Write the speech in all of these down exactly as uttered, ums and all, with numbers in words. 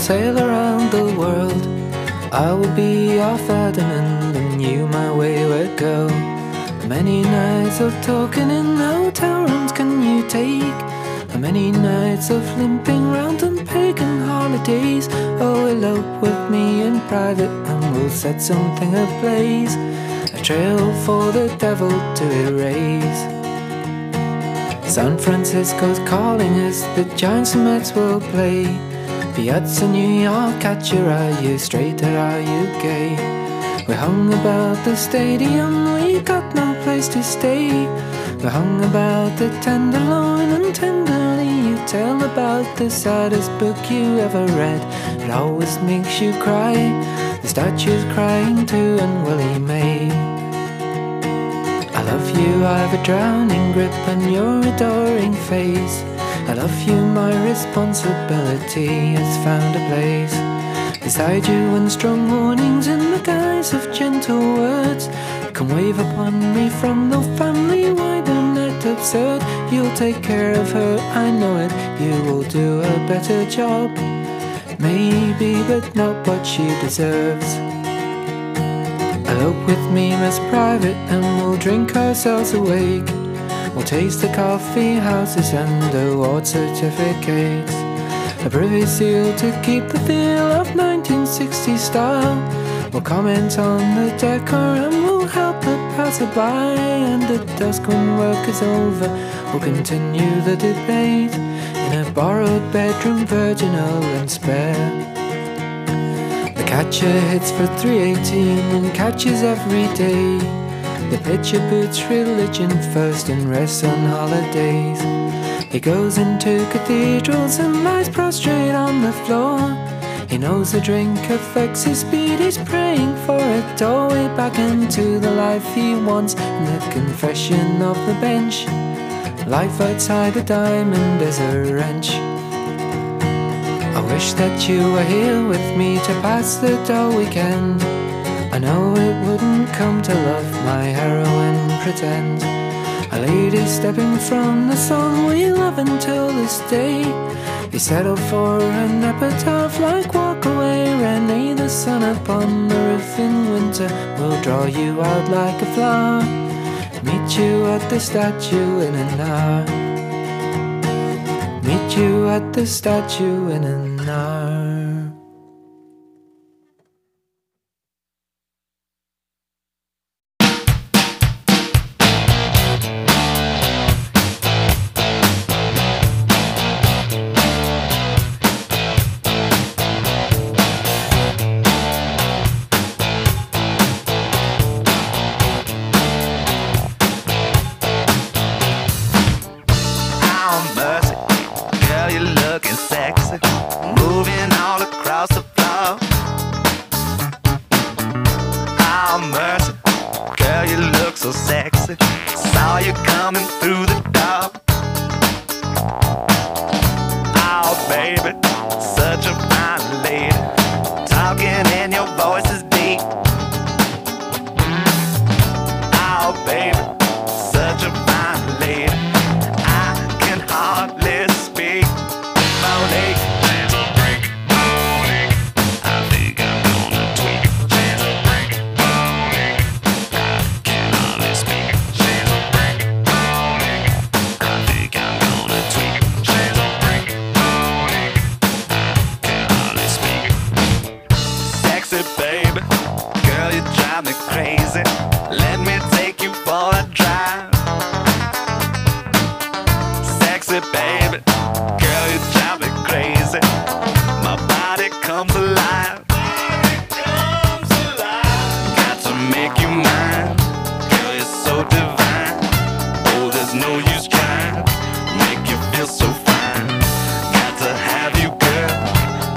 sail around the world. I will be your Ferdinand and you my wayward girl. How many nights of talking in hotel rooms can you take? How many nights of limping round on pagan holidays? Oh, elope with me in private and we'll set something ablaze, a trail for the devil to erase. San Francisco's calling us, the Giants and Mets will play. Fiats in New York, catch your eye, you straight or are you gay? We hung about the stadium, we got no place to stay. We hung about the Tenderloin and tenderly you tell about the saddest book you ever read. It always makes you cry, the statue's crying too and Willie May. I love you, I've a drowning grip on your adoring face. I love you, my responsibility has found a place beside you in strong warnings in the guise of gentle words. Come wave upon me from the family, why don't that absurd? You'll take care of her, I know it, you will do a better job. Maybe, but not what she deserves. Elope with me, Miss Private, and we'll drink ourselves awake. We'll taste the coffee houses and award certificates, a privy seal to keep the feel of nineteen sixties style. We'll comment on the decor and we'll help the passerby. And at dusk when work is over, we'll continue the debate in a borrowed bedroom, virginal and spare. The catcher hits for three eighteen and catches every day. The pitcher boots religion first and rests on holidays. He goes into cathedrals and lies prostrate on the floor. He knows the drink affects his speed, he's praying for a doorway back into the life he wants. In the confession of the bench, life outside the diamond is a wrench. I wish that you were here with me to pass the dull weekend. I know it wouldn't come to love my heroine pretend. A lady stepping from the song we love until this day. You settle for an epitaph like Walk Away, Renee. The sun upon the roof in winter will draw you out like a flower. Meet you at the statue in an hour. Meet you at the statue in an hour.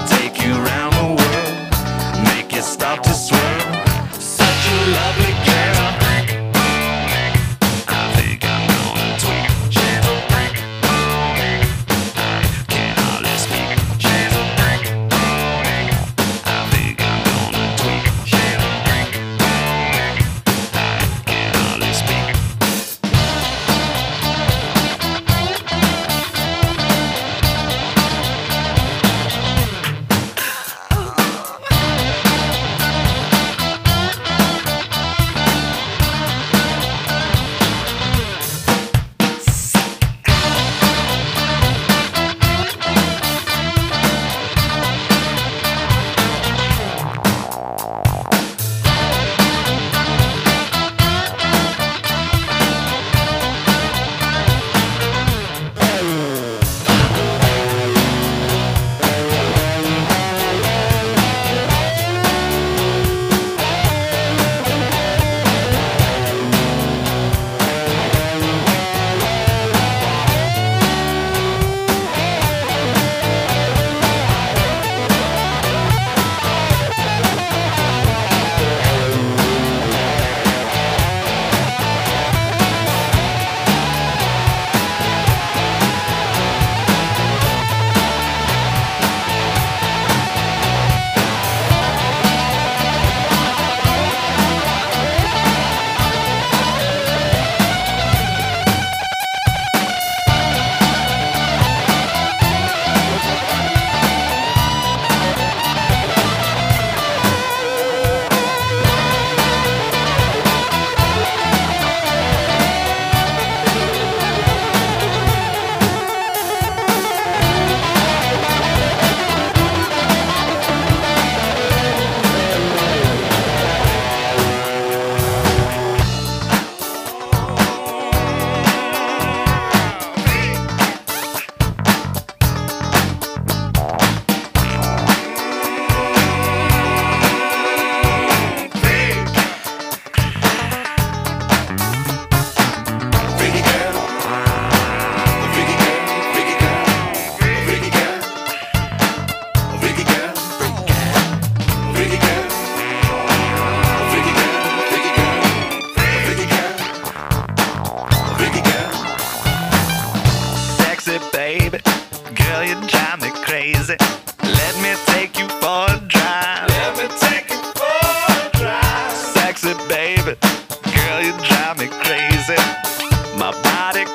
Stop to swirl, such a lovely girl.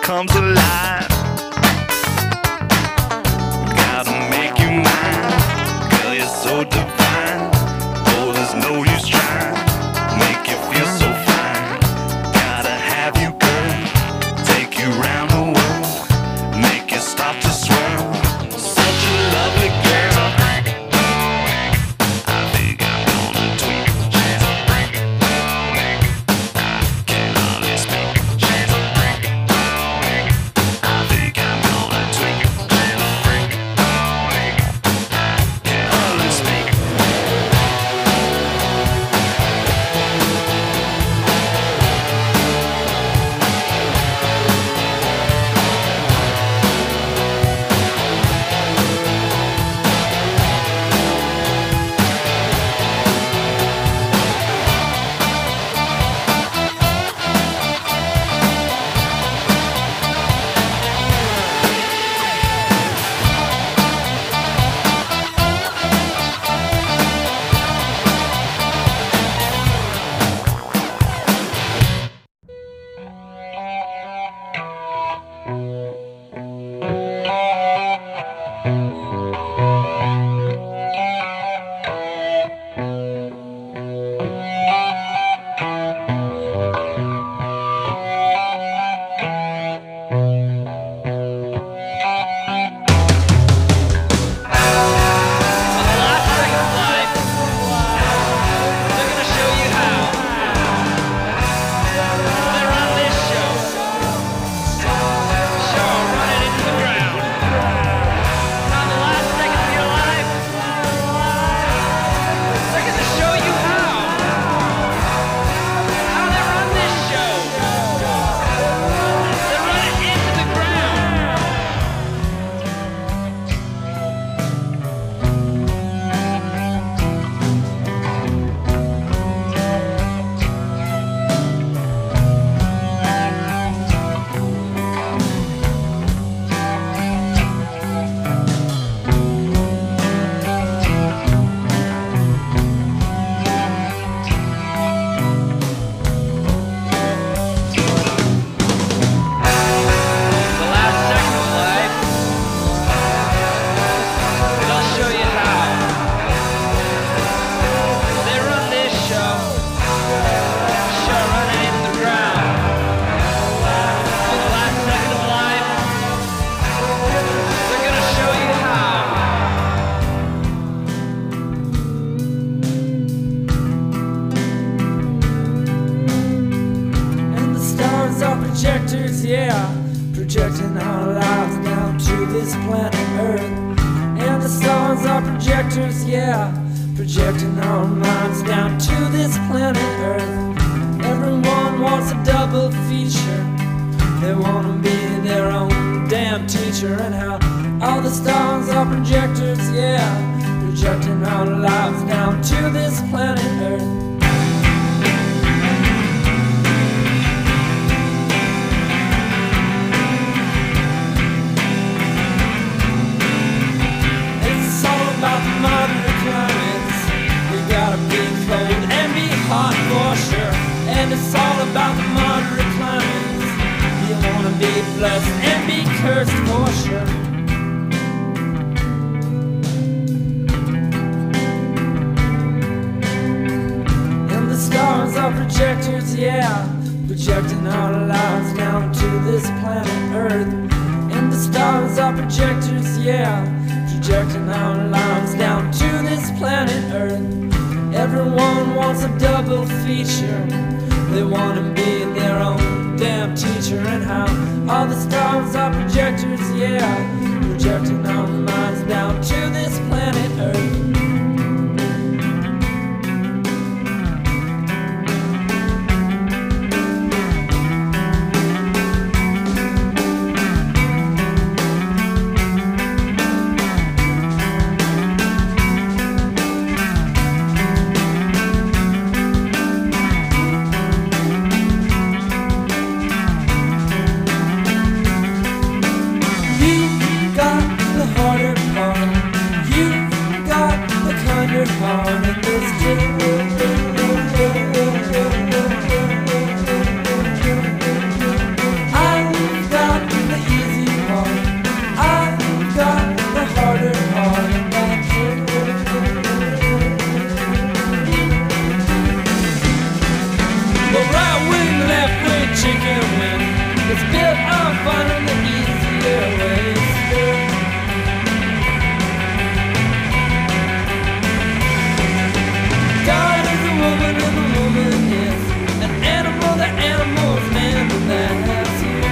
comes alive. Gotta make you mine, girl, you're so divine. Oh, there's no use trying, make you feel so fine. Gotta have you, girl, take you round the world, make you start to swirl. Such a lovely girl. I think I'm gonna tweak. Can hardly speak. I think I'm gonna tweak. Can hardly speak. Projectors, yeah, projecting our lives down to this planet Earth. And the stars are projectors, yeah, projecting our minds down to this planet Earth. Everyone wants a double feature, they want to be their own damn teacher. And how all the stars are projectors, yeah, projecting our lives down to this planet Earth. And it's all about the moderate climates. You wanna be blessed and be cursed for sure. And the stars are projectors, yeah, projecting our lives down to this planet Earth. And the stars are projectors, yeah, projecting our lives down to this planet Earth. Everyone wants a double feature, they want to be their own damn teacher. And how all the stars are projectors, yeah, projecting our minds down to this planet Earth. You It's built on finding the easier ways. God is a woman and the woman is an animal, the animal's man, and that's you.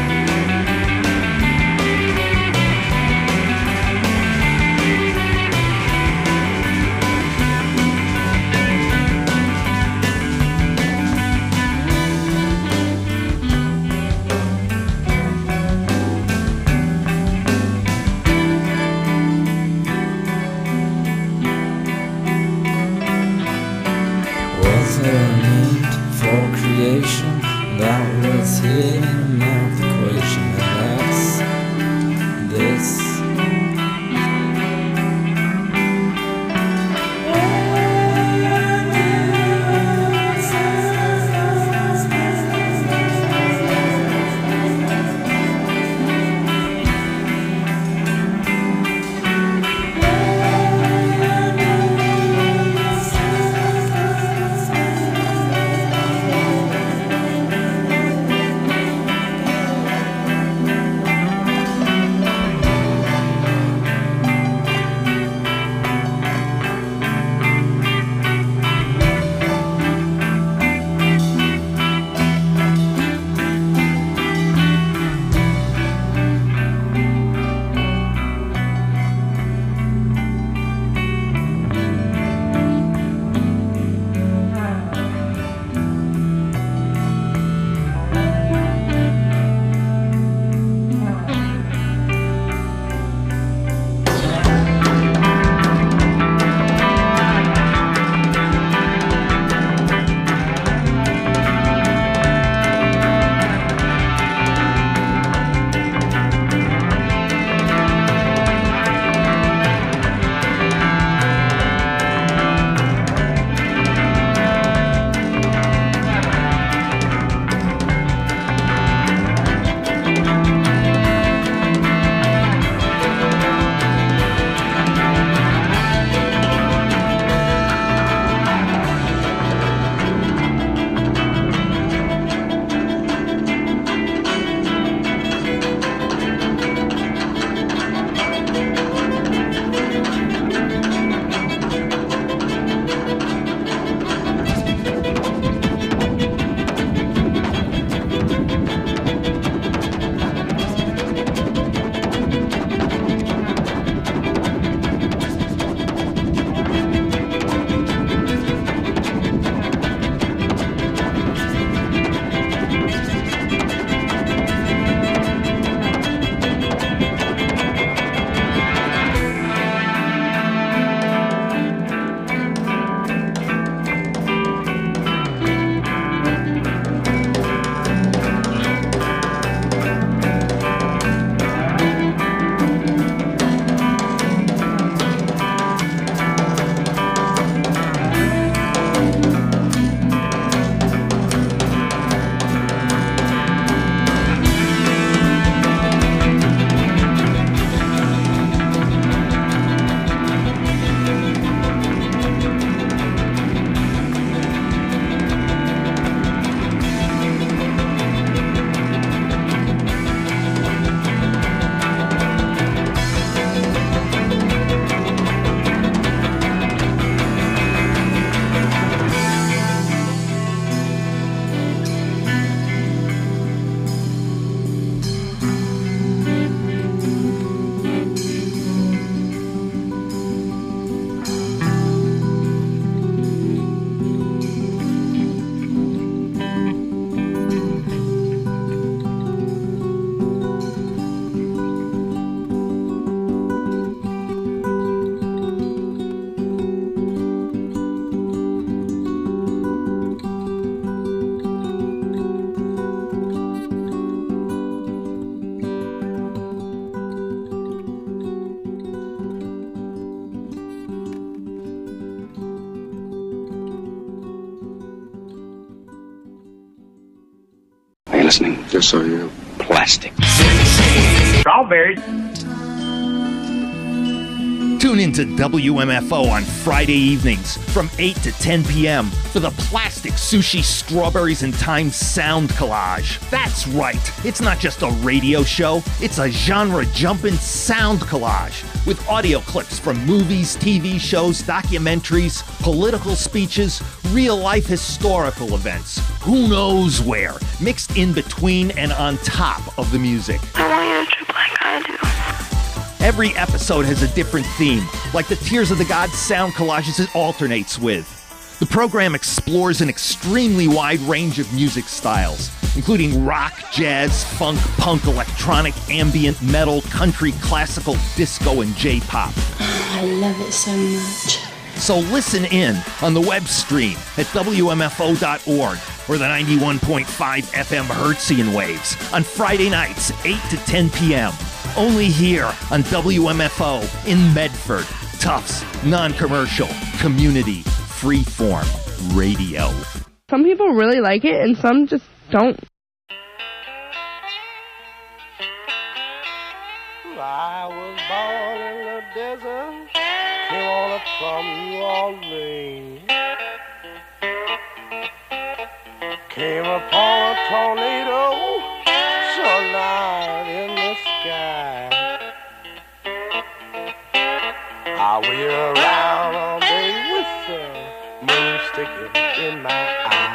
That was hidden in the math equation, and that's this. listening? Yes, I am. Plastic. Strawberries. Tune in to W M F O on Friday evenings from eight to ten p.m. for the Plastic Sushi Strawberries and Thyme Sound Collage. That's right, it's not just a radio show, it's a genre-jumping sound collage with audio clips from movies, T V shows, documentaries, political speeches, real-life historical events, who knows where, mixed in between and on top of the music. I want you to trip like I do. Every episode has a different theme, like the Tears of the Gods sound collages it alternates with. The program explores an extremely wide range of music styles, including rock, jazz, funk, punk, electronic, ambient, metal, country, classical, disco, and J-pop. I love it so much. So listen in on the web stream at W M F O dot org or the ninety-one point five F M Hertzian waves on Friday nights, eight to ten p.m. Only here on W M F O in Medford. Tufts, non-commercial, community, freeform radio. Some people really like it and some just don't. I was born in the desert, came on up from New Orleans. Came upon a tornado, sunlight in the sky. I wheel around all day with the moon sticking in my eye.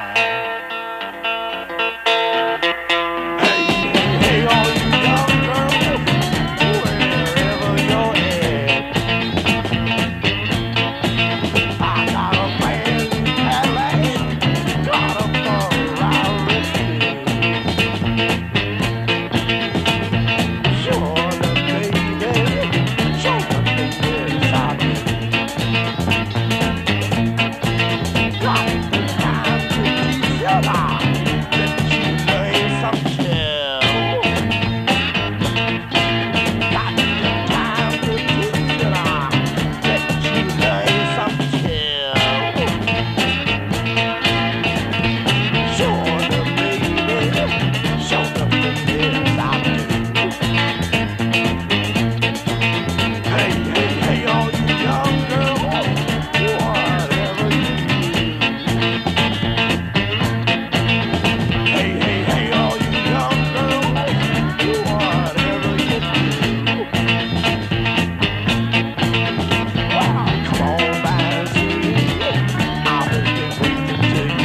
Hey, hey, all you young girls, wherever you're at, I got a brand new Cadillac, got a Ferrari. Sure, the baby, sure, the baby, I do. Got the time to teach you now, let you learn some skill. Got the time to teach you now, let you learn some skill. Sure, the baby, sure, the baby, I do. Hey, hey, hey, all you young girls, whatever you do. Hey, hey, hey, all you young girls, whatever you do. Wow, come on by and see me. I'll be waiting to you.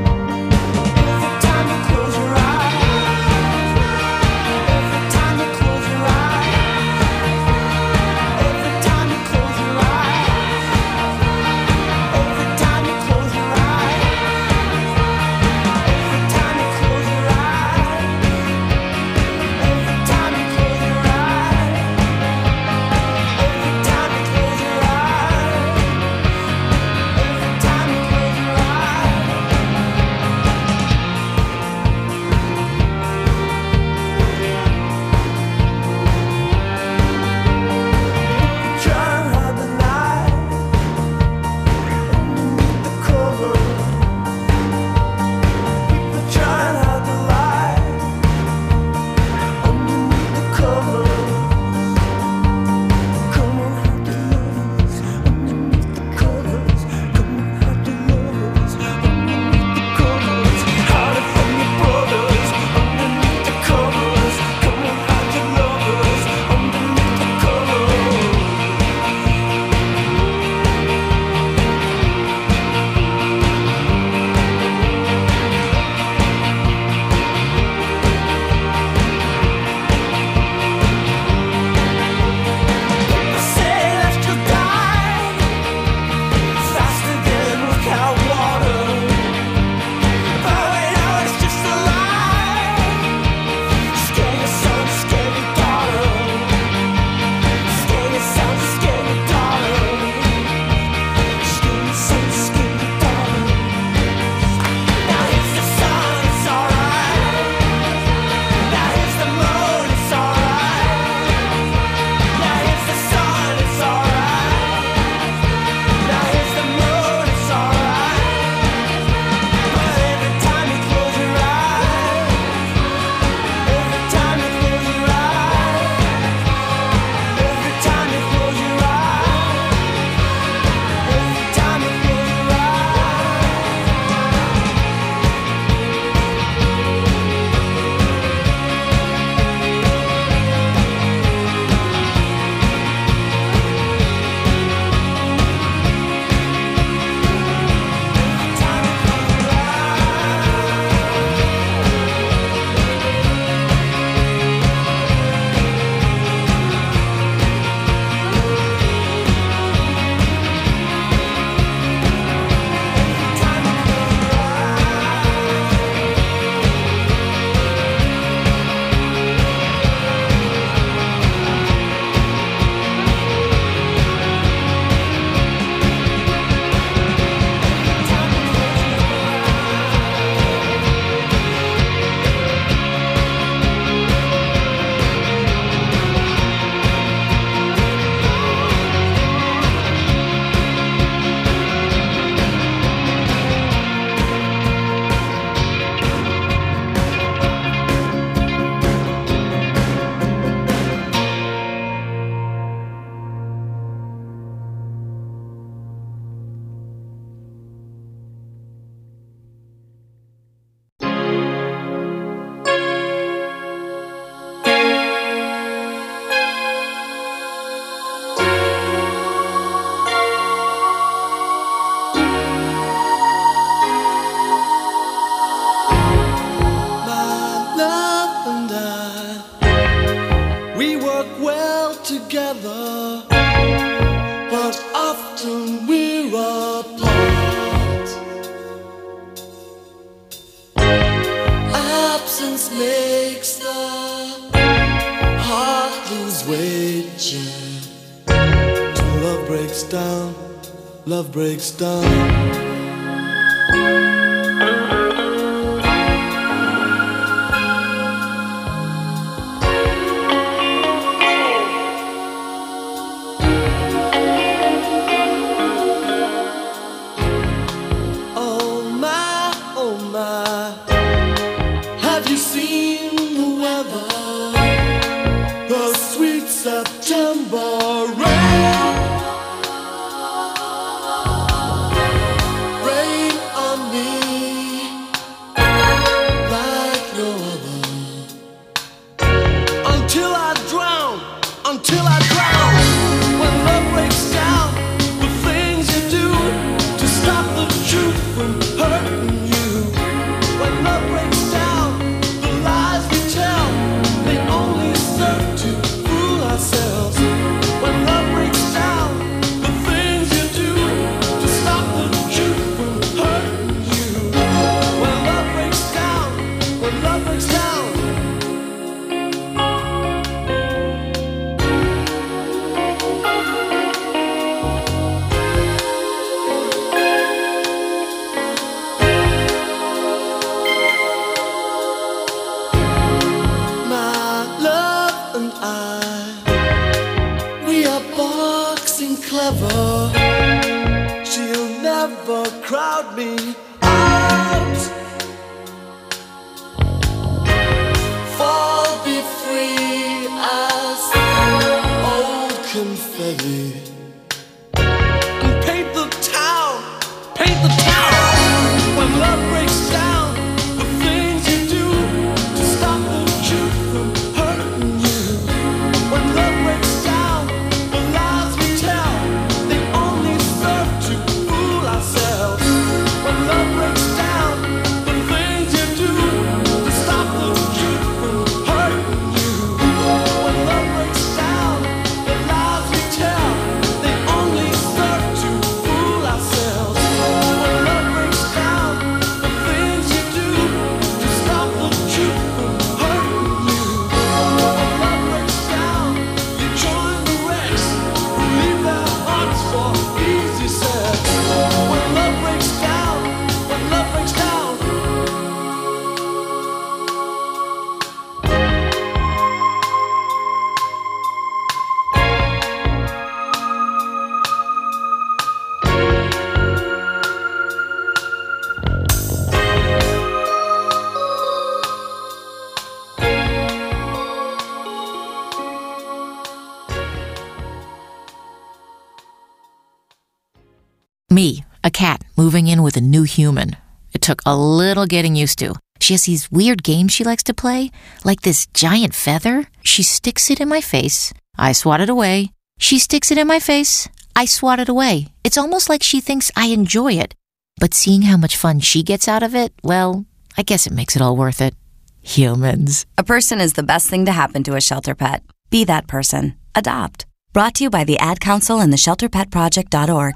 Every time you close picture. Till love breaks down, love breaks down. Me, a cat, moving in with a new human. It took a little getting used to. She has these weird games she likes to play, like this giant feather. She sticks it in my face. I swat it away. She sticks it in my face. I swat it away. It's almost like she thinks I enjoy it. But seeing how much fun she gets out of it, well, I guess it makes it all worth it. Humans. A person is the best thing to happen to a shelter pet. Be that person. Adopt. Brought to you by the Ad Council and the shelter pet project dot org.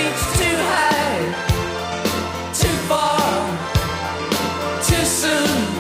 Soon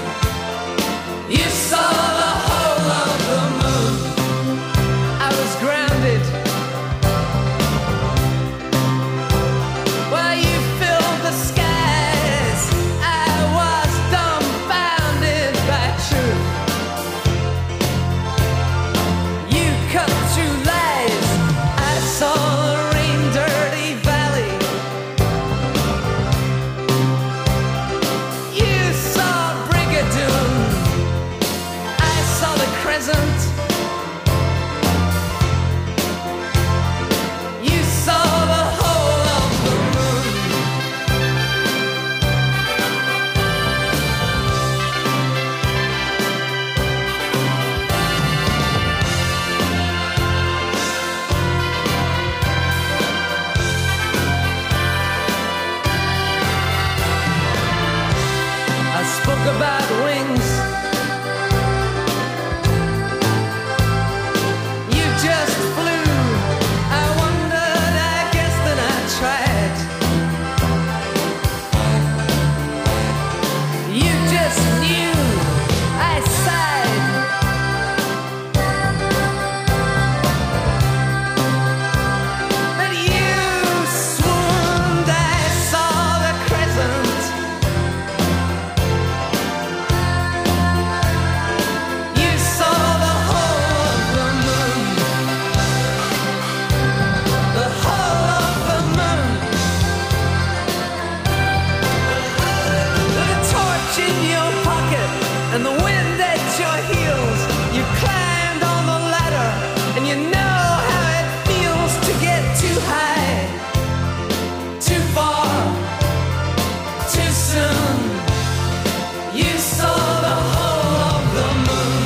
soon. You saw the whole of the moon.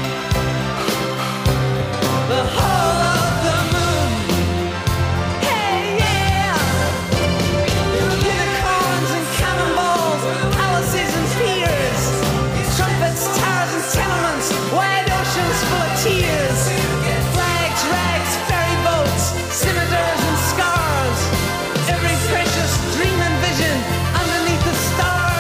The whole of the moon. Hey, yeah. Unicorns and cannonballs, palaces and piers, trumpets, towers and tenements, wide oceans full of tears, flags, rags, ferry boats, scimitars and scars, every precious dream and vision underneath the stars.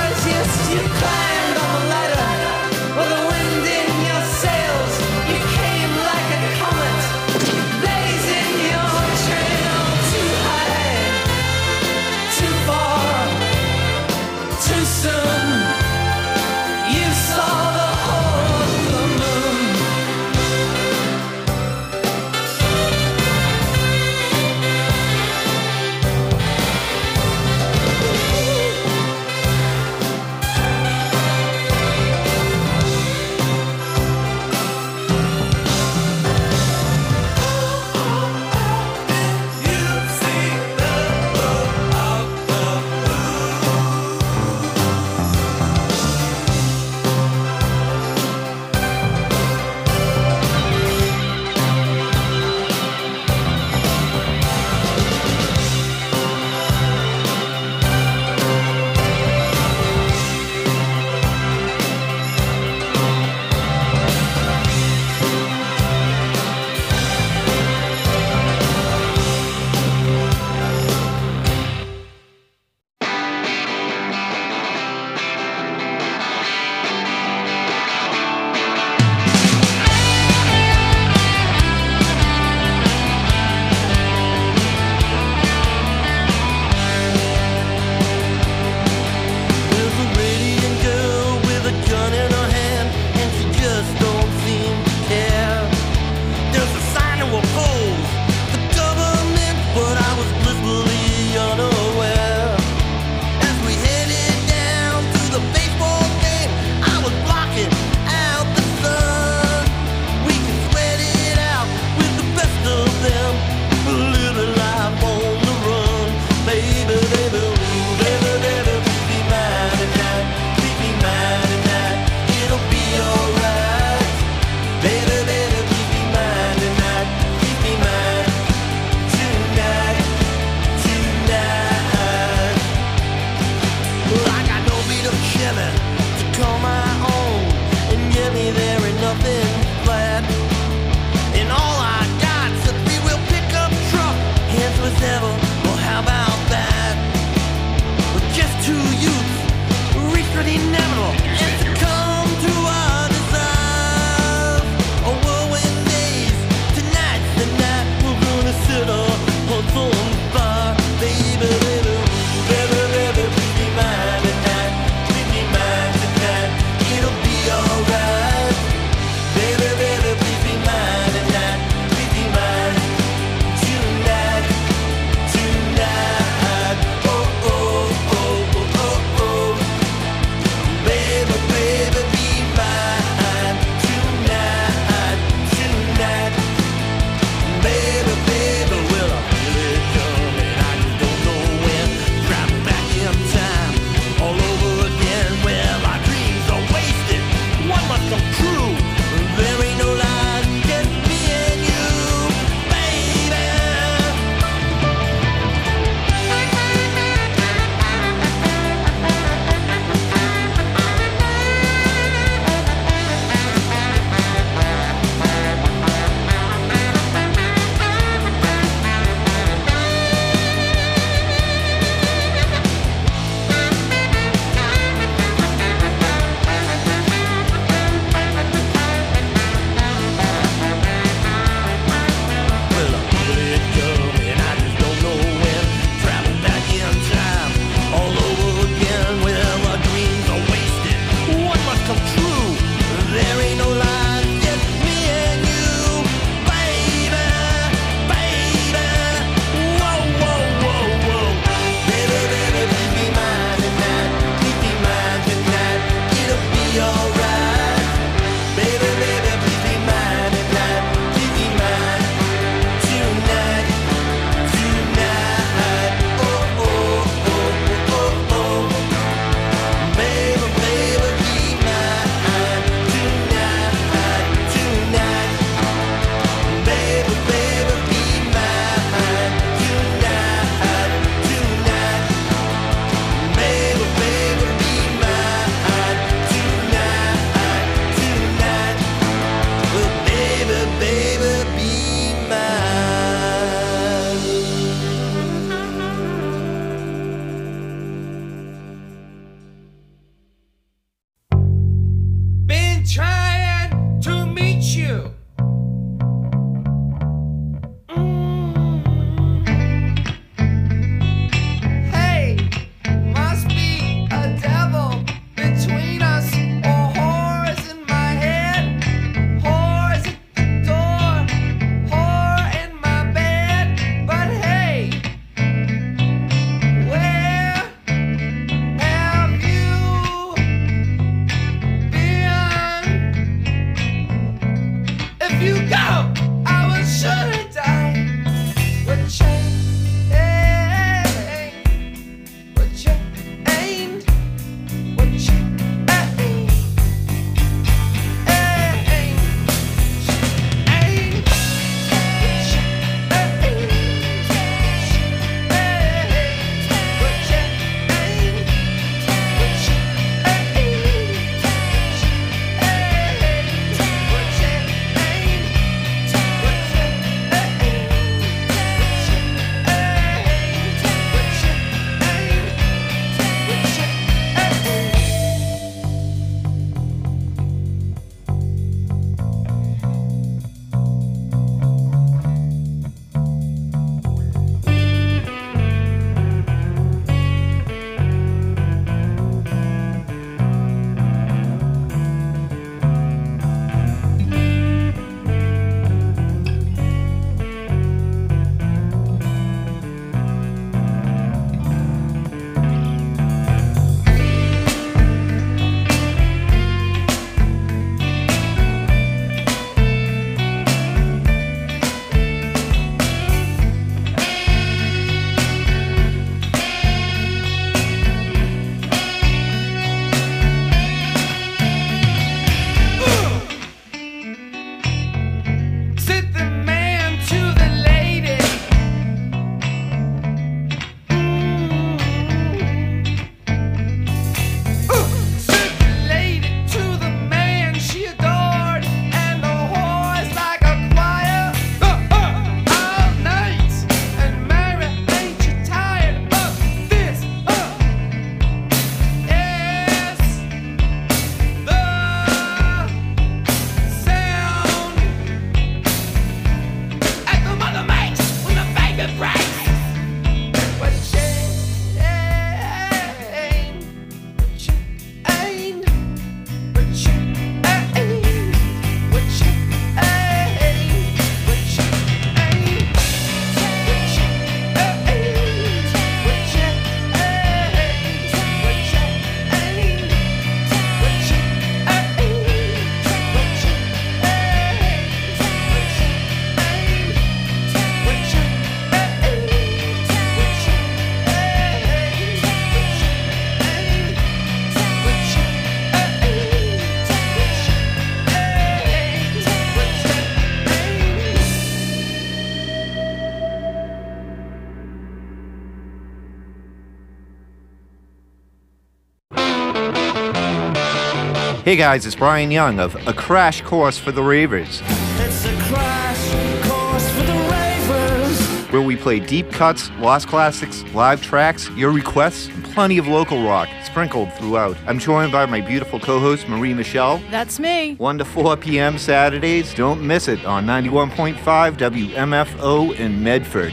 Hey guys, it's Brian Young of A Crash Course for the Ravers. It's a crash course for the ravers. Where we play deep cuts, lost classics, live tracks, your requests, and plenty of local rock sprinkled throughout. I'm joined by my beautiful co-host, Marie Michelle. That's me. one to four p.m. Saturdays. Don't miss it on ninety-one point five W M F O in Medford.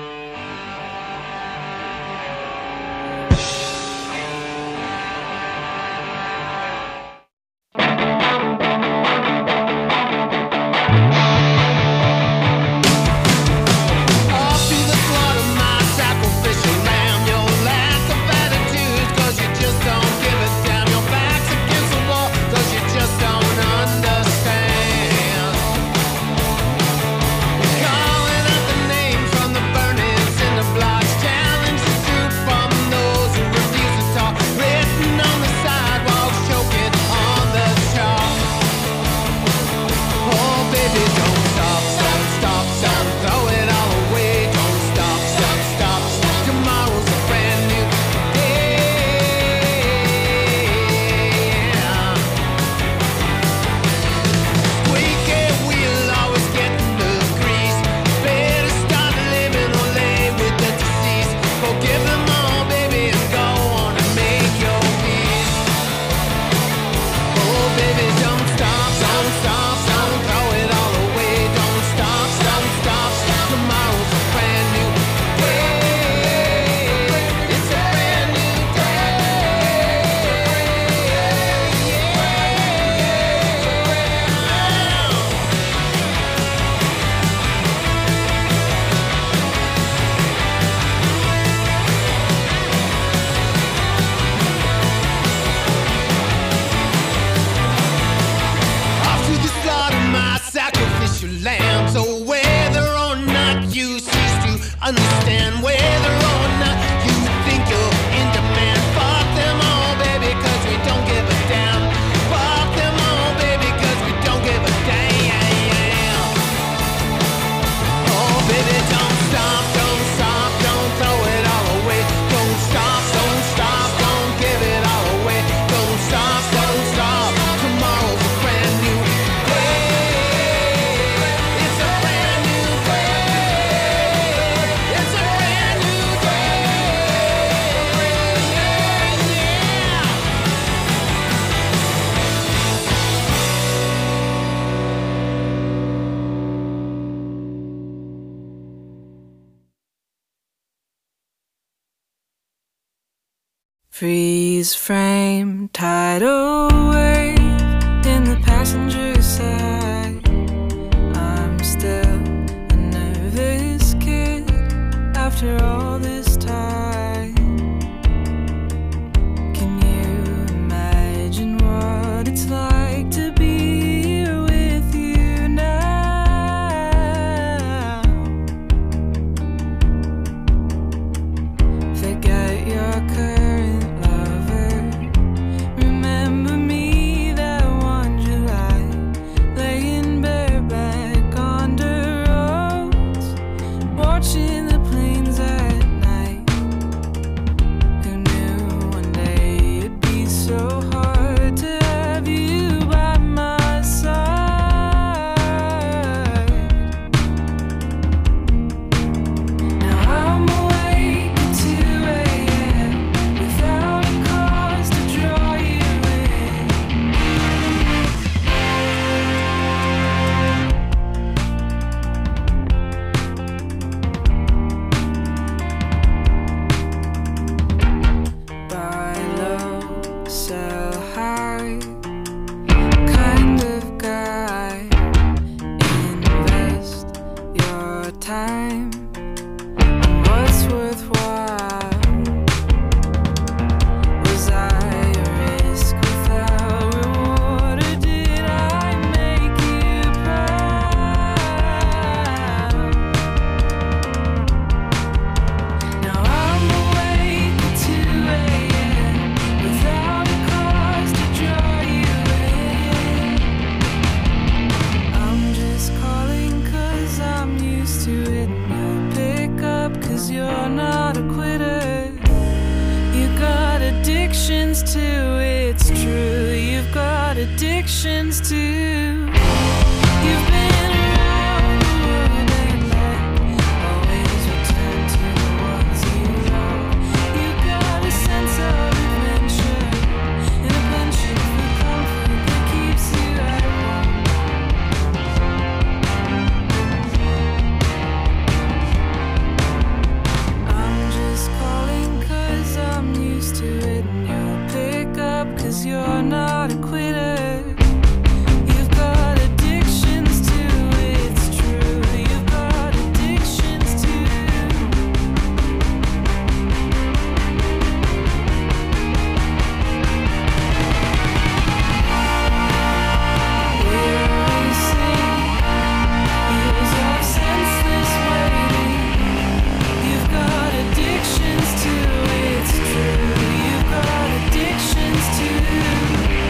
Understand whether or not you think you're in demand. Fuck them all, baby, cause we don't give a damn. Fuck them all, baby, cause we don't give a damn. Oh, baby, don't stop, don't stop, don't throw it all away. Don't stop, don't stop, don't give it all away. Don't stop, don't stop, tomorrow's a brand new day. It's a brand new day. It's a brand new day. Yeah, yeah. Freeze frame, tidal wave in the passenger side. I'm still a nervous kid after all this time. Can you imagine what it's like to be here with you now? Forget your current lover. Remember me that one July, laying bareback on the roads, watching the planes at night. Who knew one day it'd be so hard to have you by my side? Now I'm awake at two a.m. without a cause to draw you in. Buy low, sell high, kind of guy. Invest your time in what's worthwhile. Was I a risk without reward, or did I make you proud? Now I'm awake at two a.m. without a cause to draw you in. I'm just calling cause I'm used to it. You'll pick up cause you're not a quitter. You got addictions too, it's true. You've got addictions too. You've been around the world and back, always return to the ones you love. You got a sense of adventure and a penchant for comfort that keeps you at home. I'm just calling 'cause I'm used to it, and you'll pick up 'cause you're not a quitter. You've got addictions too, it's true. You've got addictions too. We're racing years of senseless waiting. You've got addictions too, it's true. You've got addictions too.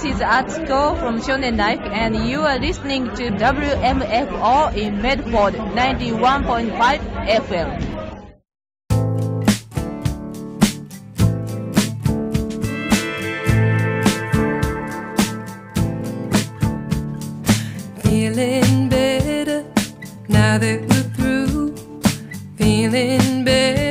This is Atsuko from Shonen Life, and you are listening to W M F O in Medford, ninety-one point five F M. Feeling better now that we're through. Feeling better